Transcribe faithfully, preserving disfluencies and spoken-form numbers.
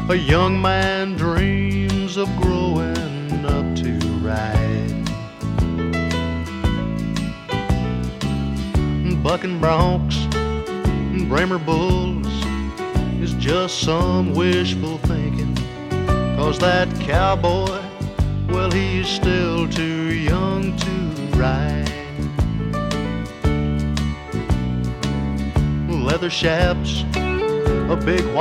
a young man dreams of growing up to ride. Bucking broncs and Bremer bulls is just some wishful thinking, 'cause that cowboy, well, he's still too young to ride. Leather chaps, a big